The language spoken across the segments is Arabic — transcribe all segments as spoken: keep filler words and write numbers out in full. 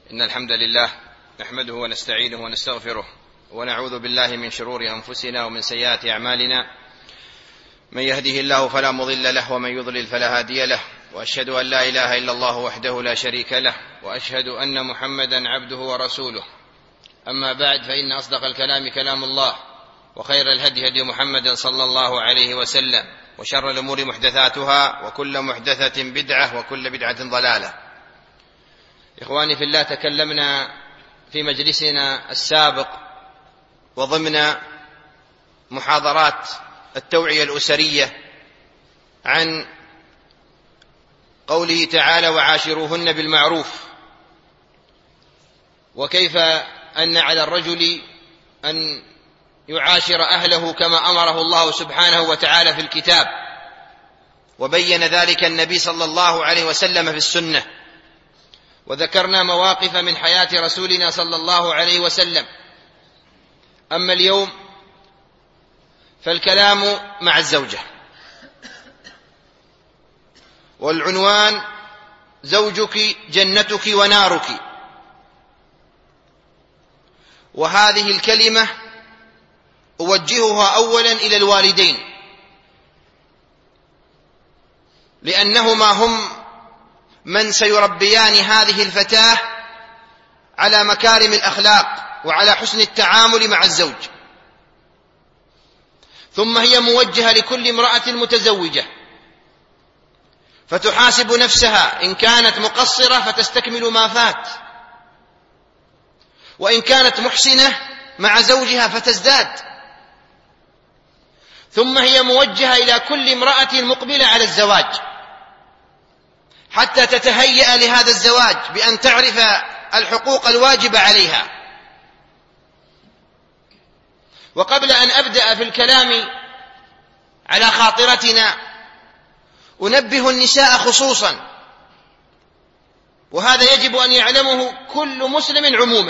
إن الحمد لله نحمده ونستعينه ونستغفره ونعوذ بالله من شرور أنفسنا ومن سيئات أعمالنا. من يهده الله فلا مضل له ومن يضلل فلا هادي له، وأشهد أن لا إله إلا الله وحده لا شريك له، وأشهد أن محمدا عبده ورسوله. أما بعد، فإن أصدق الكلام كلام الله، وخير الهدي هدي محمد صلى الله عليه وسلم، وشر الأمور محدثاتها، وكل محدثة بدعة، وكل بدعة ضلالة. إخواني في الله، تكلمنا في مجلسنا السابق وضمن محاضرات التوعية الأسرية عن قوله تعالى: وعاشروهن بالمعروف، وكيف أن على الرجل أن يعاشر أهله كما أمره الله سبحانه وتعالى في الكتاب، وبين ذلك النبي صلى الله عليه وسلم في السنة. وذكرنا مواقف من حياة رسولنا صلى الله عليه وسلم. أما اليوم فالكلام مع الزوجة، والعنوان: زوجك جنتك ونارك. وهذه الكلمة أوجهها أولا إلى الوالدين، لأنهما هم من سيربيان هذه الفتاة على مكارم الأخلاق وعلى حسن التعامل مع الزوج. ثم هي موجهة لكل امرأة متزوجة، فتحاسب نفسها إن كانت مقصرة فتستكمل ما فات، وإن كانت محسنة مع زوجها فتزداد. ثم هي موجهة إلى كل امرأة مقبلة على الزواج، حتى تتهيأ لهذا الزواج بأن تعرف الحقوق الواجبة عليها. وقبل أن أبدأ في الكلام على خاطرتنا، أنبه النساء خصوصا، وهذا يجب أن يعلمه كل مسلم عموما،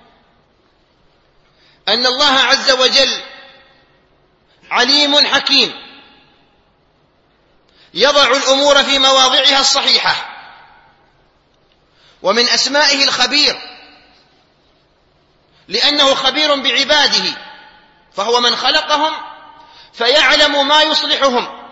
أن الله عز وجل عليم حكيم، يضع الأمور في مواضعها الصحيحة. ومن أسمائه الخبير، لأنه خبير بعباده، فهو من خلقهم فيعلم ما يصلحهم.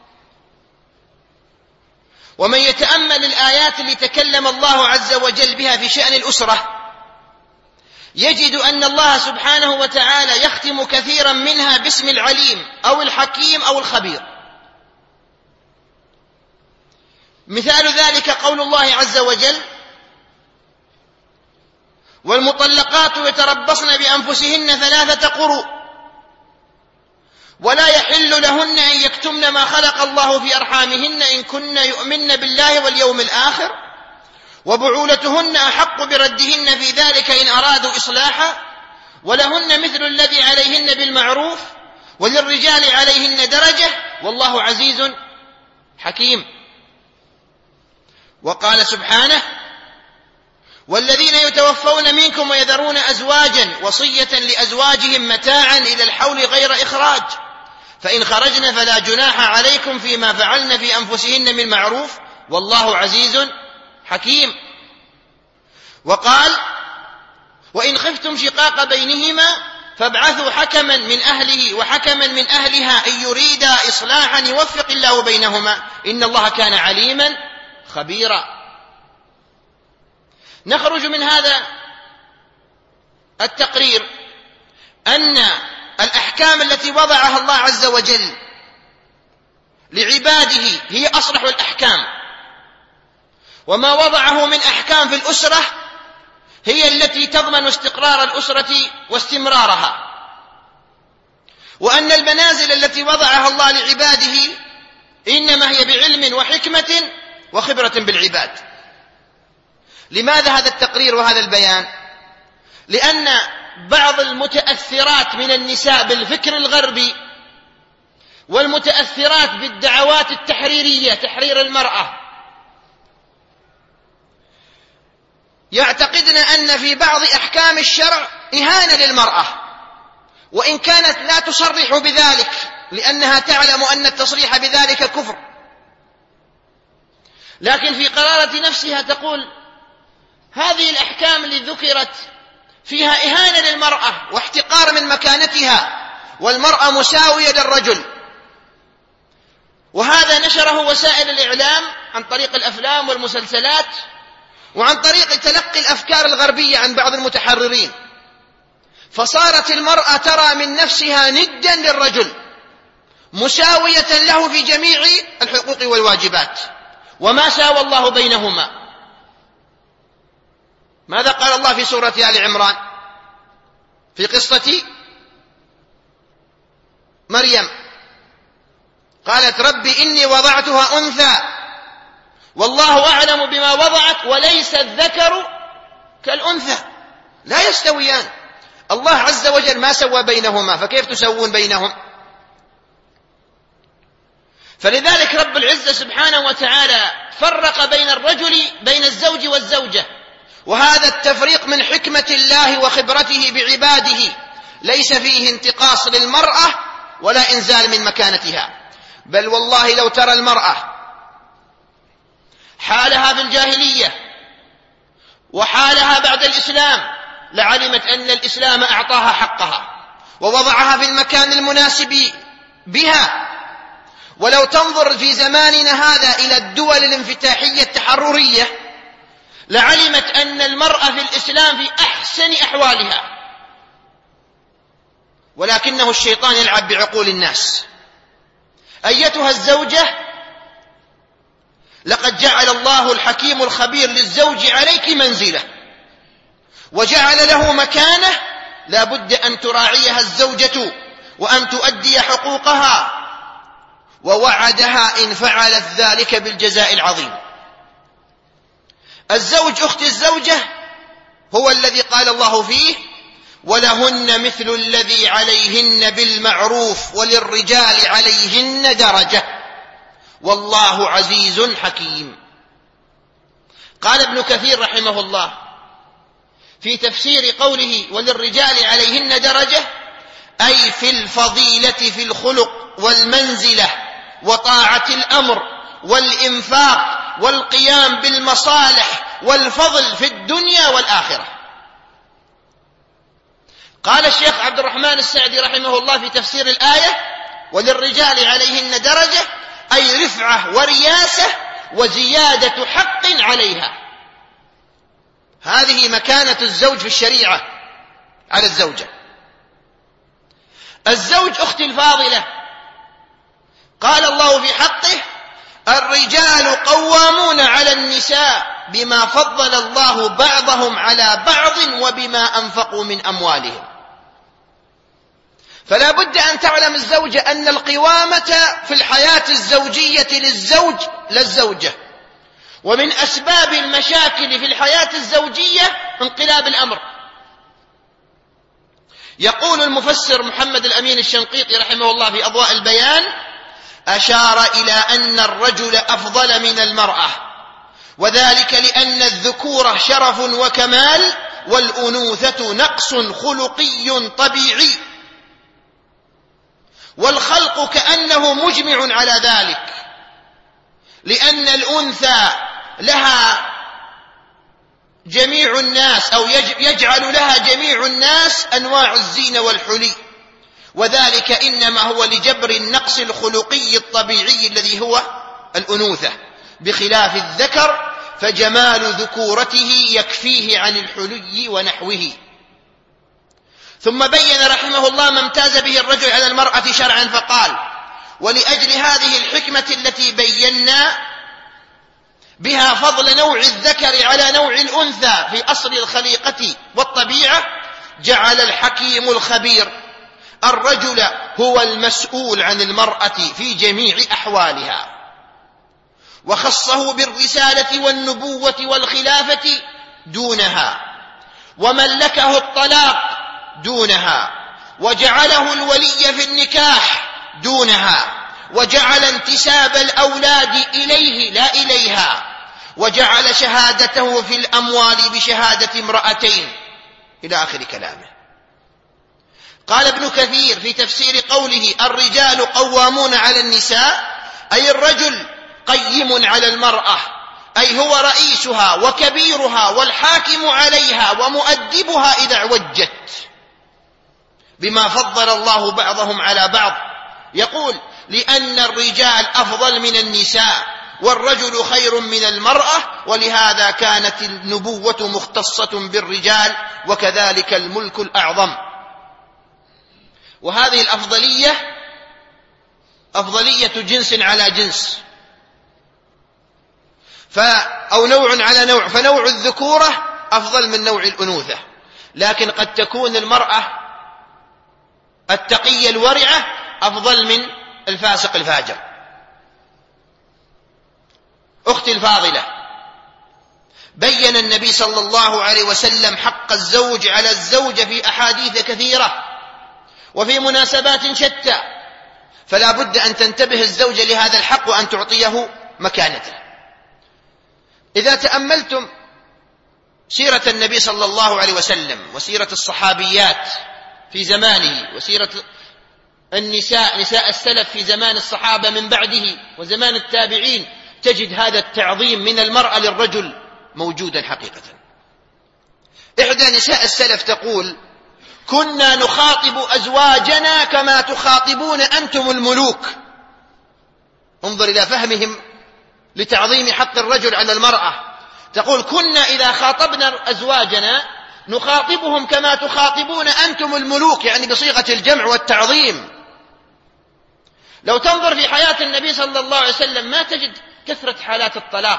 ومن يتأمل الآيات التي تكلم الله عز وجل بها في شأن الأسرة، يجد أن الله سبحانه وتعالى يختم كثيرا منها باسم العليم أو الحكيم أو الخبير. مثال ذلك قول الله عز وجل: والمطلقات يتربصن بأنفسهن ثلاثة قروء ولا يحل لهن أن يكتمن ما خلق الله في أرحامهن إن كن يؤمن بالله واليوم الآخر، وبعولتهن أحق بردهن في ذلك إن أرادوا إصلاحا، ولهن مثل الذي عليهن بالمعروف، وللرجال عليهن درجة، والله عزيز حكيم. وقال سبحانه: والذين يتوفون منكم ويذرون أزواجا وصية لأزواجهم متاعا إلى الحول غير إخراج، فإن خرجن فلا جناح عليكم فيما فعلن في أنفسهن من معروف، والله عزيز حكيم. وقال: وإن خفتم شقاق بينهما فابعثوا حكما من أهله وحكما من أهلها إن يريدا إصلاحا يوفق الله بينهما إن الله كان عليما خبيرا. نخرج من هذا التقرير أن الأحكام التي وضعها الله عز وجل لعباده هي أصلح الأحكام، وما وضعه من أحكام في الأسرة هي التي تضمن استقرار الأسرة واستمرارها، وأن المنازل التي وضعها الله لعباده إنما هي بعلم وحكمة وخبرة بالعباد. لماذا هذا التقرير وهذا البيان؟ لأن بعض المتأثرات من النساء بالفكر الغربي والمتأثرات بالدعوات التحريرية، تحرير المرأة، يعتقدن أن في بعض أحكام الشرع إهانة للمرأة، وإن كانت لا تصرح بذلك لأنها تعلم أن التصريح بذلك كفر، لكن في قرارة نفسها تقول: هذه الأحكام اللي ذكرت فيها إهانة للمرأة واحتقار من مكانتها، والمرأة مساوية للرجل، وهذا نشره وسائل الإعلام عن طريق الأفلام والمسلسلات وعن طريق تلقي الأفكار الغربية عن بعض المتحررين، فصارت المرأة ترى من نفسها ندا للرجل مساوية له في جميع الحقوق والواجبات، وما ساوى الله بينهما. ماذا قال الله في سورة آل عمران في قصة مريم؟ قالت رب إني وضعتها أنثى والله أعلم بما وضعت وليس الذكر كالأنثى، لا يستويان. الله عز وجل ما سوى بينهما، فكيف تسوون بينهم؟ فلذلك رب العزة سبحانه وتعالى فرق بين الرجل بين الزوج والزوجة، وهذا التفريق من حكمة الله وخبرته بعباده، ليس فيه انتقاص للمرأة ولا إنزال من مكانتها. بل والله لو ترى المرأة حالها في الجاهلية وحالها بعد الإسلام لعلمت أن الإسلام أعطاها حقها ووضعها في المكان المناسب بها. ولو تنظر في زماننا هذا إلى الدول الانفتاحية التحررية لعلمت أن المرأة في الإسلام في أحسن أحوالها، ولكنه الشيطان يلعب بعقول الناس. أيتها الزوجة، لقد جعل الله الحكيم الخبير للزوج عليك منزلة وجعل له مكانة لا بد أن تراعيها الزوجة وأن تؤدي حقوقها، ووعدها إن فعلت ذلك بالجزاء العظيم. الزوج أخت الزوجة هو الذي قال الله فيه ولهن مثل الذي عليهن بالمعروف وللرجال عليهن درجة والله عزيز حكيم. قال ابن كثير رحمه الله في تفسير قوله وللرجال عليهن درجة أي في الفضيلة في الخلق والمنزلة وطاعة الأمر والإنفاق والقيام بالمصالح والفضل في الدنيا والآخرة. قال الشيخ عبد الرحمن السعدي رحمه الله في تفسير الآية وللرجال عليهن درجة أي رفعة ورياسة وزيادة حق عليها. هذه مكانة الزوج في الشريعة على الزوجة. الزوج أختي الفاضلة قال الله في حقه الرجال قوامون على النساء بما فضل الله بعضهم على بعض وبما أنفقوا من أموالهم. فلا بد أن تعلم الزوجة أن القوامة في الحياة الزوجية للزوج للزوجة، ومن أسباب المشاكل في الحياة الزوجية انقلاب الأمر. يقول المفسر محمد الأمين الشنقيطي رحمه الله في أضواء البيان أشار إلى أن الرجل أفضل من المرأة، وذلك لأن الذكورة شرف وكمال والأنوثة نقص خلقي طبيعي، والخلق كأنه مجمع على ذلك، لأن الأنثى لها جميع الناس أو يجعل لها جميع الناس أنواع الزينة والحلي، وذلك إنما هو لجبر النقص الخلقي الطبيعي الذي هو الأنوثة، بخلاف الذكر فجمال ذكورته يكفيه عن الحلي ونحوه. ثم بين رحمه الله ما امتاز به الرجل على المرأة شرعا فقال ولأجل هذه الحكمة التي بينا بها فضل نوع الذكر على نوع الأنثى في أصل الخليقة والطبيعة جعل الحكيم الخبير الرجل هو المسؤول عن المرأة في جميع أحوالها، وخصه بالرسالة والنبوة والخلافة دونها، وملكه الطلاق دونها، وجعله الولي في النكاح دونها، وجعل انتساب الأولاد إليه لا إليها، وجعل شهادته في الأموال بشهادة امرأتين إلى آخر كلامه. قال ابن كثير في تفسير قوله الرجال قوامون على النساء أي الرجل قيم على المرأة، أي هو رئيسها وكبيرها والحاكم عليها ومؤدبها إذا اعوجت، بما فضل الله بعضهم على بعض. يقول: لأن الرجال أفضل من النساء، والرجل خير من المرأة، ولهذا كانت النبوة مختصة بالرجال، وكذلك الملك الأعظم. وهذه الأفضلية أفضلية جنس على جنس، أو نوع على نوع، فنوع الذكورة أفضل من نوع الأنوثة، لكن قد تكون المرأة التقية الورعة أفضل من الفاسق الفاجر. أختي الفاضلة، بين النبي صلى الله عليه وسلم حق الزوج على الزوجة في أحاديث كثيرة وفي مناسبات شتى، فلا بد أن تنتبه الزوجة لهذا الحق وأن تعطيه مكانته. إذا تأملتم سيرة النبي صلى الله عليه وسلم وسيرة الصحابيات في زمانه وسيرة النساء نساء السلف في زمان الصحابة من بعده وزمان التابعين، تجد هذا التعظيم من المرأة للرجل موجودا حقيقة. إحدى نساء السلف تقول: كنا نخاطب أزواجنا كما تخاطبون أنتم الملوك. انظر إلى فهمهم لتعظيم حق الرجل على المرأة. تقول: كنا إذا خاطبنا أزواجنا نخاطبهم كما تخاطبون أنتم الملوك، يعني بصيغة الجمع والتعظيم. لو تنظر في حياة النبي صلى الله عليه وسلم ما تجد كثرة حالات الطلاق،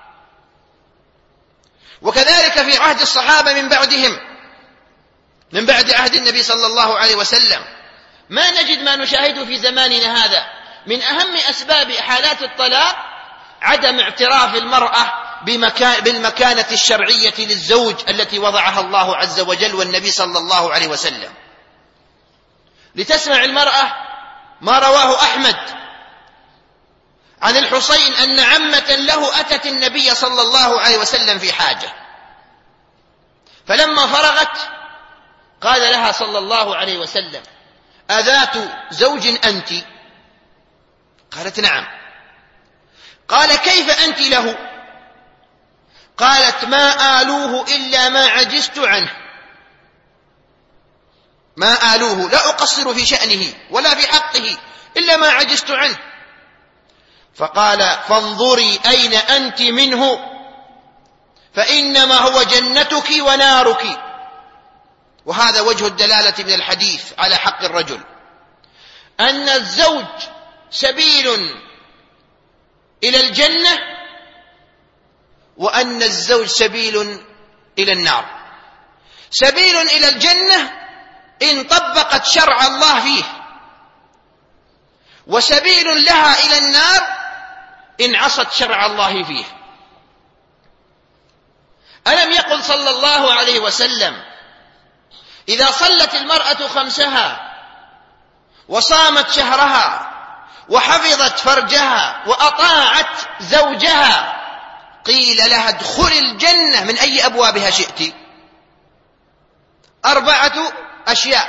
وكذلك في عهد الصحابة من بعدهم، من بعد عهد النبي صلى الله عليه وسلم ما نجد ما نشاهده في زماننا هذا. من أهم أسباب حالات الطلاق عدم اعتراف المرأة بالمكانة الشرعية للزوج التي وضعها الله عز وجل والنبي صلى الله عليه وسلم. لتسمع المرأة ما رواه أحمد عن الحسين أن عمة له أتت النبي صلى الله عليه وسلم في حاجة، فلما فرغت قال لها صلى الله عليه وسلم: أذات زوج أنت؟ قالت: نعم. قال: كيف أنت له؟ قالت: ما آلوه إلا ما عجزت عنه، ما آلوه لا أقصر في شأنه ولا في حقه إلا ما عجزت عنه. فقال: فانظري أين أنت منه، فإنما هو جنتك ونارك. وهذا وجه الدلالة من الحديث على حق الرجل، أن الزوج سبيل إلى الجنة، وأن الزوج سبيل إلى النار. سبيل إلى الجنة إن طبقت شرع الله فيه، وسبيل لها إلى النار إن عصت شرع الله فيه. ألم يقل صلى الله عليه وسلم: إذا صلت المرأة خمسها وصامت شهرها وحفظت فرجها وأطاعت زوجها قيل لها ادخل الجنة من أي أبوابها شئت. أربعة أشياء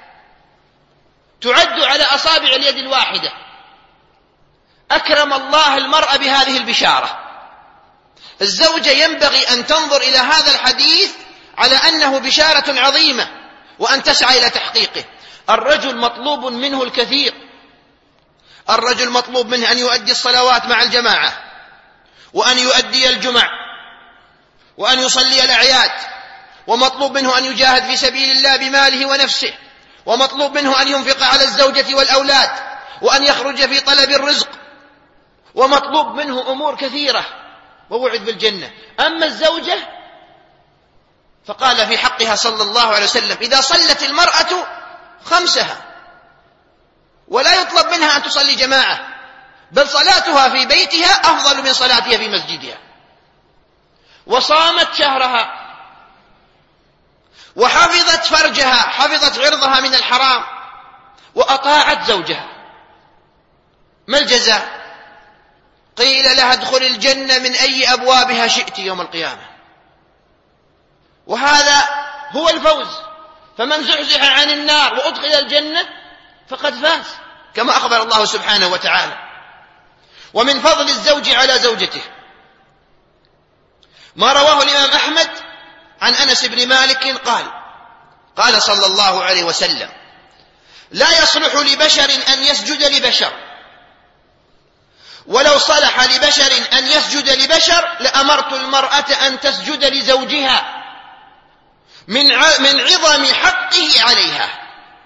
تعد على أصابع اليد الواحدة. أكرم الله المرأة بهذه البشارة. الزوجة ينبغي أن تنظر إلى هذا الحديث على أنه بشارة عظيمة وأن تسعى إلى تحقيقه. الرجل مطلوب منه الكثير. الرجل مطلوب منه أن يؤدي الصلوات مع الجماعة، وأن يؤدي الجمع، وأن يصلي الأعياد، ومطلوب منه أن يجاهد في سبيل الله بماله ونفسه، ومطلوب منه أن ينفق على الزوجة والأولاد، وأن يخرج في طلب الرزق، ومطلوب منه أمور كثيرة ووعد بالجنة. أما الزوجة فقال في حقها صلى الله عليه وسلم: إذا صلت المرأة خمسها، ولا يطلب منها أن تصلي جماعة، بل صلاتها في بيتها أفضل من صلاتها في مسجدها، وصامت شهرها، وحفظت فرجها، حفظت عرضها من الحرام، وأطاعت زوجها، ما الجزاء؟ قيل لها ادخل الجنة من أي أبوابها شئت يوم القيامة. وهذا هو الفوز. فمن زحزح عن النار وأدخل الجنة فقد فاز، كما أخبر الله سبحانه وتعالى. ومن فضل الزوج على زوجته ما رواه الإمام أحمد عن أنس بن مالك قال قال صلى الله عليه وسلم: لا يصلح لبشر أن يسجد لبشر، ولو صلح لبشر أن يسجد لبشر لأمرت المرأة أن تسجد لزوجها من من عظم حقه عليها،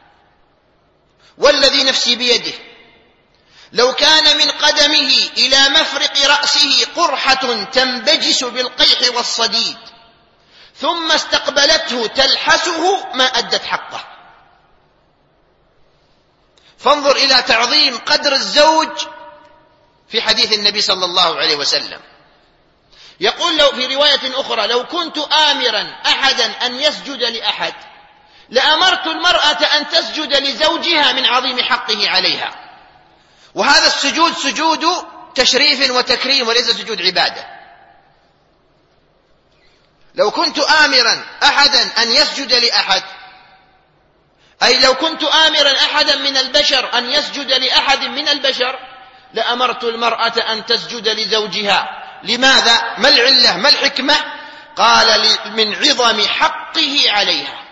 والذي نفسي بيده لو كان من قدمه إلى مفرق رأسه قرحة تنبجس بالقيح والصديد ثم استقبلته تلحسه ما أدت حقه. فانظر إلى تعظيم قدر الزوج في حديث النبي صلى الله عليه وسلم. يقول لو في رواية أخرى: لو كنت آمرا أحدا أن يسجد لأحد لأمرت المرأة أن تسجد لزوجها من عظيم حقه عليها. وهذا السجود سجود تشريف وتكريم وليس سجود عبادة. لو كنت آمرا أحدا أن يسجد لأحد، أي لو كنت آمرا أحدا من البشر أن يسجد لأحد من البشر لأمرت المرأة أن تسجد لزوجها. لماذا؟ ما العلة؟ ما الحكمة؟ قال: من عظم حقه عليها.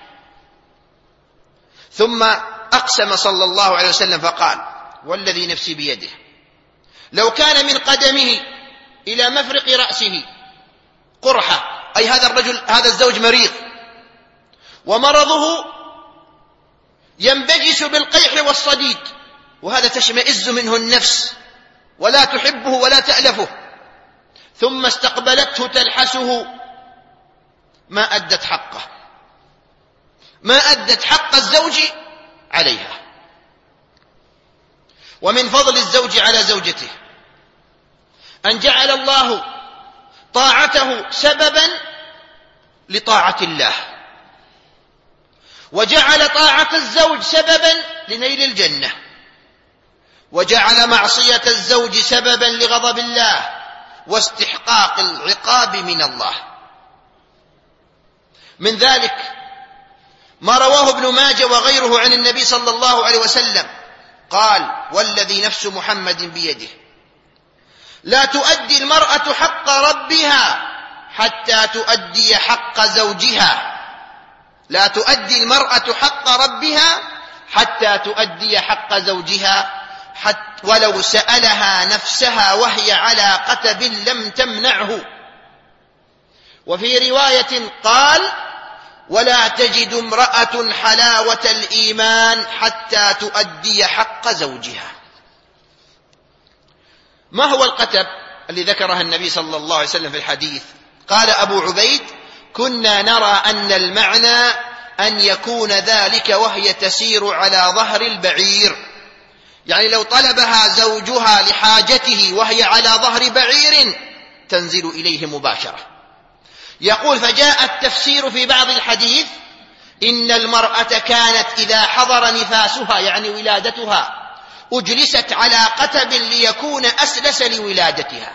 ثم أقسم صلى الله عليه وسلم فقال: والذي نفسي بيده لو كان من قدمه إلى مفرق رأسه قرحة، أي هذا الرجل هذا الزوج مريض ومرضه ينبجس بالقيح والصديد، وهذا تشمئز منه النفس ولا تحبه ولا تألفه، ثم استقبلته تلحسه ما أدت حقه، ما أدت حق الزوج عليها. ومن فضل الزوج على زوجته أن جعل الله طاعته سببا لطاعة الله، وجعل طاعة الزوج سببا لنيل الجنة، وجعل معصية الزوج سببا لغضب الله واستحقاق العقاب من الله. من ذلك ما رواه ابن ماجه وغيره عن النبي صلى الله عليه وسلم قال: والذي نفس محمد بيده لا تؤدي المرأة حق ربها حتى تؤدي حق زوجها، لا تؤدي المرأة حق ربها حتى تؤدي حق زوجها، حتى ولو سألها نفسها وهي على قتب لم تمنعه. وفي رواية قال: ولا تجد امرأة حلاوة الإيمان حتى تؤدي حق زوجها. ما هو القتب اللي ذكرها النبي صلى الله عليه وسلم في الحديث؟ قال أبو عبيد: كنا نرى أن المعنى أن يكون ذلك وهي تسير على ظهر البعير، يعني لو طلبها زوجها لحاجته وهي على ظهر بعير تنزل إليه مباشرة. يقول: فجاء التفسير في بعض الحديث إن المرأة كانت إذا حضر نفاسها يعني ولادتها أجلست على قتب ليكون أسلس لولادتها.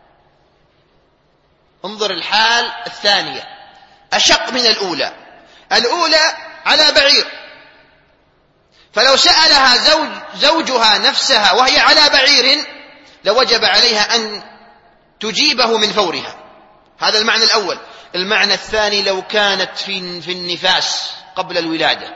انظر الحال الثانية أشق من الأولى. الأولى على بعير، فلو سألها زوج زوجها نفسها وهي على بعير لوجب عليها أن تجيبه من فورها. هذا المعنى الأول. المعنى الثاني: لو كانت في في النفاس قبل الولادة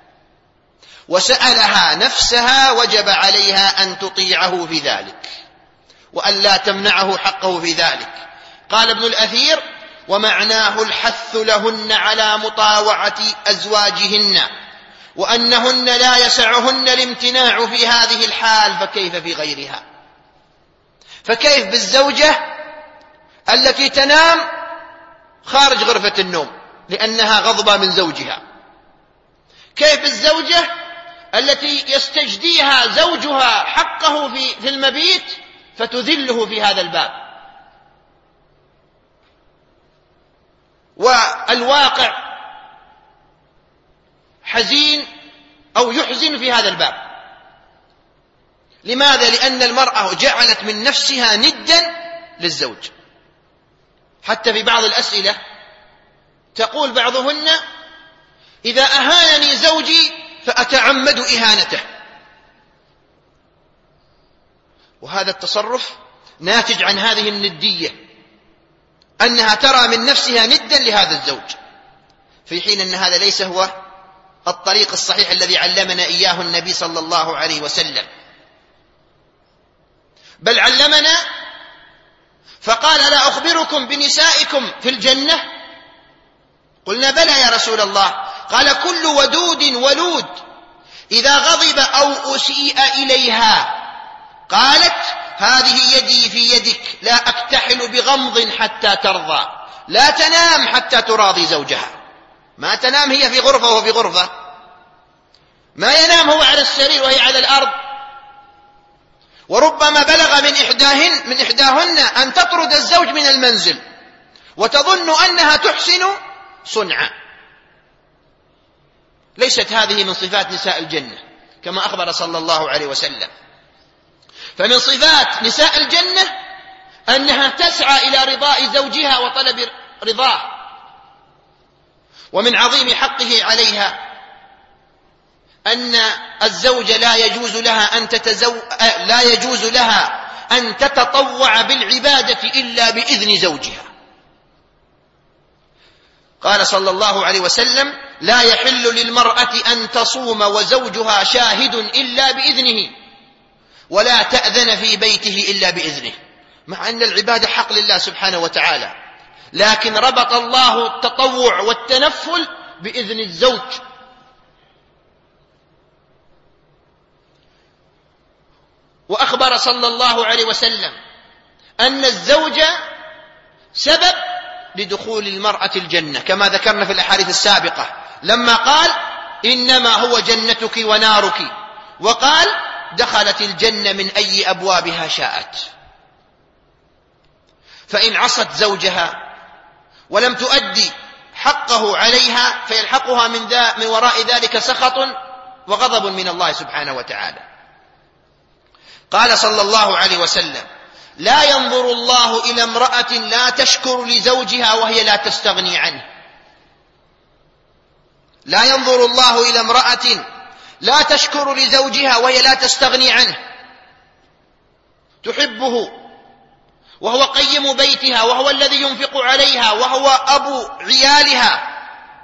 وسألها نفسها وجب عليها أن تطيعه في ذلك وأن لا تمنعه حقه في ذلك. قال ابن الأثير: ومعناه الحث لهن على مطاوعة أزواجهن، وأنهن لا يسعهن الامتناع في هذه الحال، فكيف في غيرها؟ فكيف بالزوجة التي تنام خارج غرفة النوم لأنها غضبة من زوجها؟ كيف بالزوجة التي يستجديها زوجها حقه في في المبيت فتذله في هذا الباب؟ والواقع حزين أو يحزن في هذا الباب. لماذا؟ لأن المرأة جعلت من نفسها ندا للزوج. حتى في بعض الأسئلة تقول بعضهن: إذا أهانني زوجي فأتعمد إهانته. وهذا التصرف ناتج عن هذه الندية أنها ترى من نفسها ندا لهذا الزوج، في حين أن هذا ليس هو الطريق الصحيح الذي علمنا إياه النبي صلى الله عليه وسلم، بل علمنا فقال: لا أخبركم بنسائكم في الجنة؟ قلنا: بلى يا رسول الله. قال: كل ودود ولود إذا غضب أو أسيء إليها. قالت: هذه يدي في يدك، لا أكتحل بغمض حتى ترضى. لا تنام حتى تراضي زوجها. ما تنام هي في غرفة وهو في غرفة، ما ينام هو على السرير وهي على الأرض. وربما بلغ من إحداهن من إحداهن أن تطرد الزوج من المنزل وتظن أنها تحسن صنعا. ليست هذه من صفات نساء الجنة كما أخبر صلى الله عليه وسلم. فمن صفات نساء الجنة أنها تسعى إلى رضاء زوجها وطلب رضاه. ومن عظيم حقه عليها أن الزوج لا يجوز لها أن تتزو... لا يجوز لها أن تتطوع بالعبادة إلا بإذن زوجها. قال صلى الله عليه وسلم: لا يحل للمرأة أن تصوم وزوجها شاهد إلا بإذنه، ولا تأذن في بيته إلا بإذنه. مع أن العبادة حق لله سبحانه وتعالى، لكن ربط الله التطوع والتنفل بإذن الزوج. وأخبر صلى الله عليه وسلم أن الزوج سبب لدخول المرأة الجنة، كما ذكرنا في الأحاديث السابقة لما قال: إنما هو جنتك ونارك، وقال: دخلت الجنة من أي أبوابها شاءت. فإن عصت زوجها ولم تؤدي حقه عليها فيلحقها من, ذا من وراء ذلك سخط وغضب من الله سبحانه وتعالى. قال صلى الله عليه وسلم: لا ينظر الله إلى امرأة لا تشكر لزوجها وهي لا تستغني عنه. لا ينظر الله إلى امرأة لا تشكر لزوجها وهي لا تستغني عنه، تحبه وهو قيم بيتها وهو الذي ينفق عليها وهو أبو عيالها،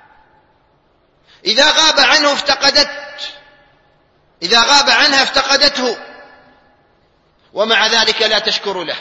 إذا غاب عنه افتقدت إذا غاب عنها افتقدته، ومع ذلك لا تشكر له.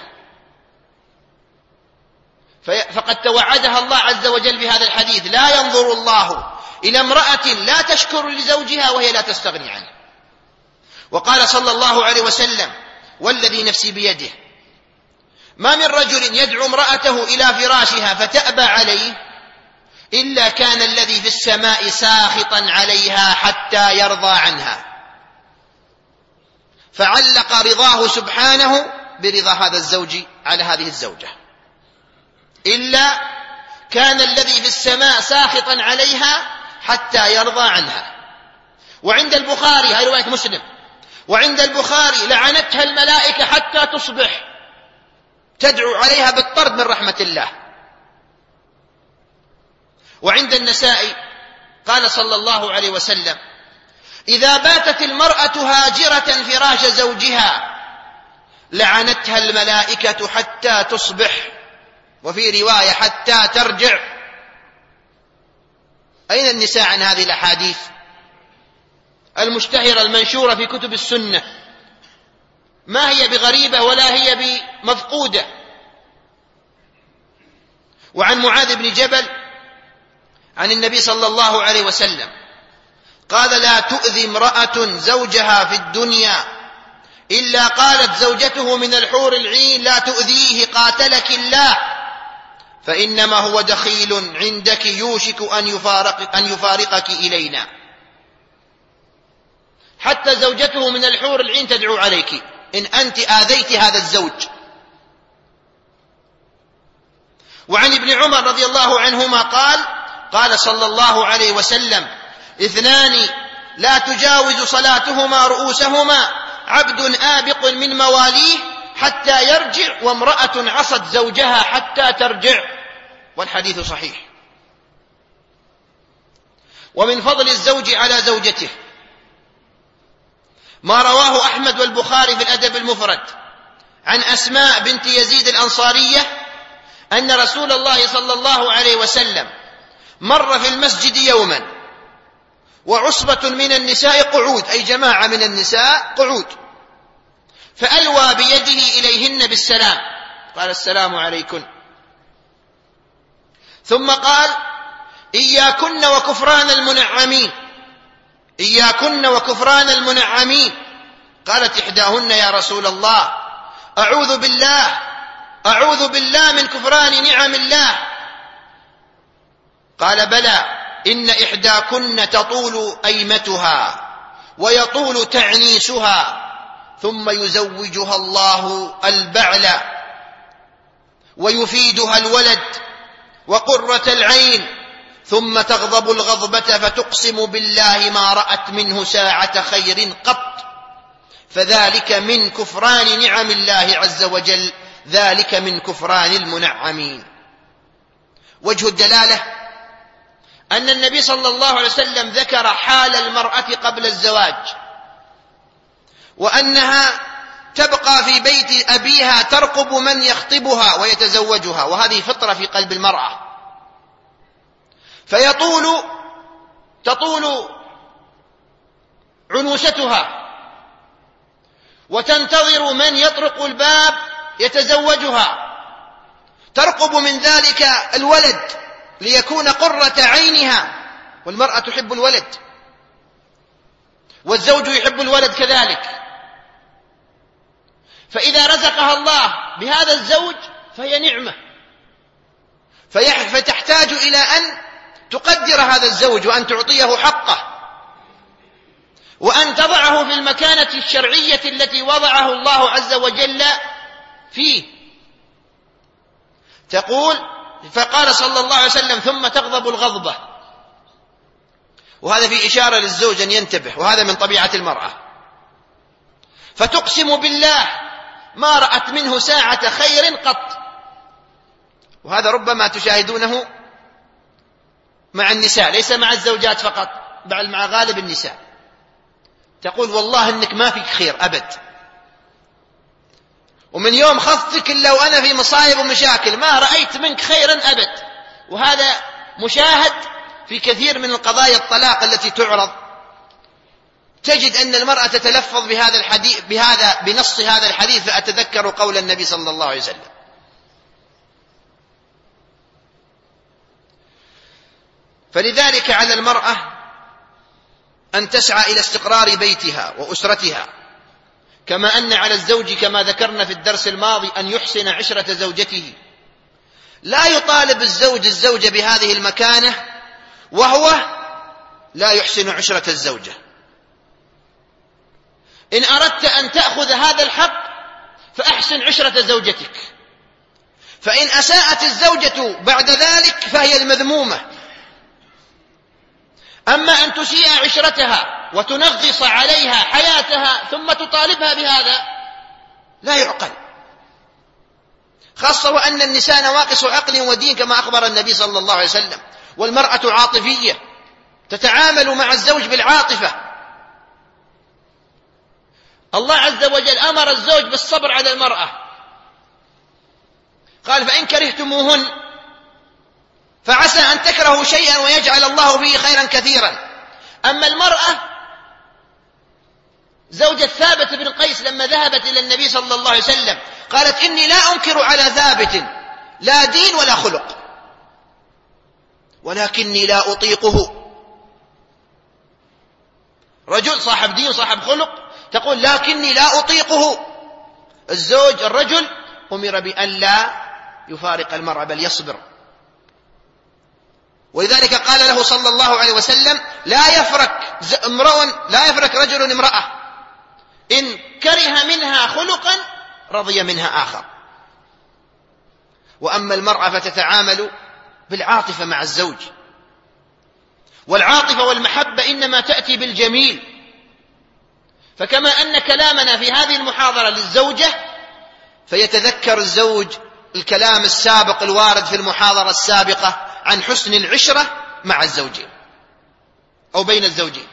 فقد توعدها الله عز وجل بهذا الحديث: لا ينظر الله إلى امرأة لا تشكر لزوجها وهي لا تستغني عنه. وقال صلى الله عليه وسلم: والذي نفسي بيده، ما من رجل يدعو امرأته إلى فراشها فتأبى عليه إلا كان الذي في السماء ساخطا عليها حتى يرضى عنها. فعلق رضاه سبحانه برضا هذا الزوج على هذه الزوجة. إلا كان الذي في السماء ساخطا عليها حتى يرضى عنها. وعند البخاري، هذه رواية مسلم، وعند البخاري: لعنتها الملائكة حتى تصبح، تدعو عليها بالطرد من رحمة الله. وعند النسائي قال صلى الله عليه وسلم: إذا باتت المرأة هاجرة فراش زوجها لعنتها الملائكة حتى تصبح، وفي رواية حتى ترجع. أين النساء عن هذه الأحاديث المشتهرة المنشورة في كتب السنة؟ ما هي بغريبة ولا هي بمفقودة. وعن معاذ بن جبل عن النبي صلى الله عليه وسلم قال: لا تؤذي امرأة زوجها في الدنيا إلا قالت زوجته من الحور العين: لا تؤذيه قاتلك الله، فإنما هو دخيل عندك يوشك أن يفارق أن يفارقك إلينا. حتى زوجته من الحور العين تدعو عليك إن أنت آذيت هذا الزوج. وعن ابن عمر رضي الله عنهما قال: قال صلى الله عليه وسلم: اثنان لا تجاوز صلاتهما رؤوسهما: عبد آبق من مواليه حتى يرجع، وامرأة عصت زوجها حتى ترجع. والحديث صحيح. ومن فضل الزوج على زوجته ما رواه أحمد والبخاري في الأدب المفرد عن أسماء بنت يزيد الأنصارية أن رسول الله صلى الله عليه وسلم مر في المسجد يوما وعصبة من النساء قعود، أي جماعة من النساء قعود، فألوى بيده إليهن بالسلام، قال السلام عليكن، ثم قال إياكن وكفران المنعمين، إياكن وكفران المنعمين. قالت إحداهن يا رسول الله أعوذ بالله أعوذ بالله من كفران نعم الله. قال بلى، إن إحداكن تطول أيمتها ويطول تعنيسها، ثم يزوجها الله البعل ويفيدها الولد وقرة العين، ثم تغضب الغضبة فتقسم بالله ما رأت منه ساعة خير قط، فذلك من كفران نعم الله عز وجل، ذلك من كفران المنعمين. وجه الدلالة أن النبي صلى الله عليه وسلم ذكر حال المرأة قبل الزواج، وأنها تبقى في بيت أبيها ترقب من يخطبها ويتزوجها، وهذه فطرة في قلب المرأة، فيطول تطول عنوستها وتنتظر من يطرق الباب يتزوجها، ترقب من ذلك الولد ليكون قرة عينها، والمرأة تحب الولد والزوج يحب الولد كذلك، فإذا رزقها الله بهذا الزوج فهي نعمة، فتحتاج إلى أن تقدر هذا الزوج وأن تعطيه حقه، وأن تضعه في المكانة الشرعية التي وضعه الله عز وجل فيه. تقول فقال صلى الله عليه وسلم ثم تغضب الغضبة، وهذا في إشارة للزوج أن ينتبه، وهذا من طبيعة المرأة، فتقسم بالله ما رأت منه ساعة خير قط، وهذا ربما تشاهدونه مع النساء ليس مع الزوجات فقط، بل مع غالب النساء، تقول والله إنك ما فيك خير أبد، ومن يوم خصتك إلا وأنا في مصايب ومشاكل ما رأيت منك خيرا أبد. وهذا مشاهد في كثير من القضايا الطلاق التي تعرض، تجد أن المرأة تتلفظ بهذا الحديث بهذا بنص هذا الحديث، فأتذكر قول النبي صلى الله عليه وسلم. فلذلك على المرأة أن تسعى إلى استقرار بيتها وأسرتها، كما أن على الزوج كما ذكرنا في الدرس الماضي أن يحسن عشرة زوجته. لا يطالب الزوج الزوجة بهذه المكانة وهو لا يحسن عشرة الزوجة. إن أردت أن تأخذ هذا الحق فأحسن عشرة زوجتك، فإن أساءت الزوجة بعد ذلك فهي المذمومة. أما أن تسيء عشرتها وتنغص عليها حياتها ثم تطالبها بهذا لا يعقل، خاصة وأن النساء نواقص عقل ودين كما أخبر النبي صلى الله عليه وسلم، والمرأة عاطفية تتعامل مع الزوج بالعاطفة. الله عز وجل أمر الزوج بالصبر على المرأة، قال فإن كرهتموهن فعسى أن تكرهوا شيئا ويجعل الله فيه خيرا كثيرا. أما المرأة زوجة ثابت بن قيس لما ذهبت إلى النبي صلى الله عليه وسلم قالت إني لا أنكر على ثابت لا دين ولا خلق، ولكني لا أطيقه. رجل صاحب دين صاحب خلق تقول لكني لا أطيقه. الزوج الرجل أمر بأن لا يفارق المرأة بل يصبر، ولذلك قال له صلى الله عليه وسلم لا يفرك امرؤ لا يفرك رجل امرأة إن كره منها خلقا رضي منها آخر. وأما المرأة فتتعامل بالعاطفة مع الزوج، والعاطفة والمحبة إنما تأتي بالجميل. فكما أن كلامنا في هذه المحاضرة للزوجة فيتذكر الزوج الكلام السابق الوارد في المحاضرة السابقة عن حسن العشرة مع الزوجين أو بين الزوجين.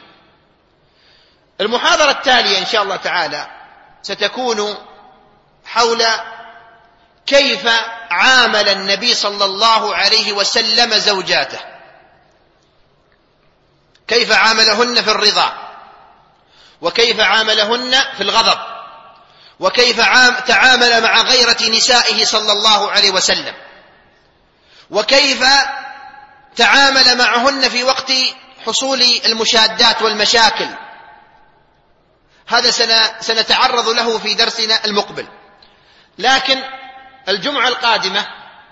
المحاضرة التالية إن شاء الله تعالى ستكون حول كيف عامل النبي صلى الله عليه وسلم زوجاته، كيف عاملهن في الرضا، وكيف عاملهن في الغضب، وكيف تعامل مع غيرة نسائه صلى الله عليه وسلم، وكيف تعامل معهن في وقت حصول المشادات والمشاكل. هذا سنتعرض له في درسنا المقبل. لكن الجمعة القادمة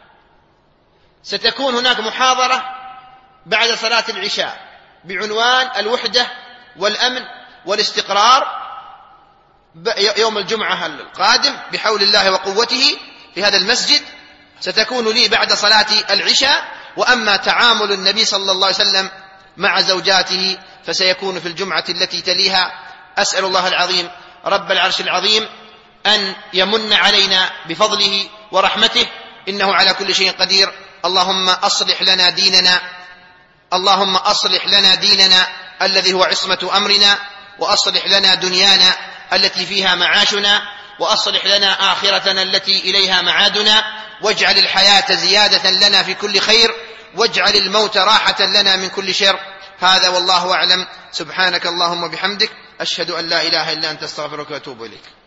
ستكون هناك محاضرة بعد صلاة العشاء بعنوان الوحدة والأمن والاستقرار، يوم الجمعة القادم بحول الله وقوته في هذا المسجد، ستكون لي بعد صلاة العشاء. وأما تعامل النبي صلى الله عليه وسلم مع زوجاته فسيكون في الجمعة التي تليها. أسأل الله العظيم رب العرش العظيم أن يمن علينا بفضله ورحمته، إنه على كل شيء قدير. اللهم أصلح لنا ديننا اللهم أصلح لنا ديننا الذي هو عصمة أمرنا، وأصلح لنا دنيانا التي فيها معاشنا، وأصلح لنا آخرتنا التي إليها معادنا، واجعل الحياة زيادة لنا في كل خير، واجعل الموت راحة لنا من كل شر. هذا والله أعلم. سبحانك اللهم وبحمدك، أشهد أن لا إله إلا أنت، أستغفرك وأتوب إليك.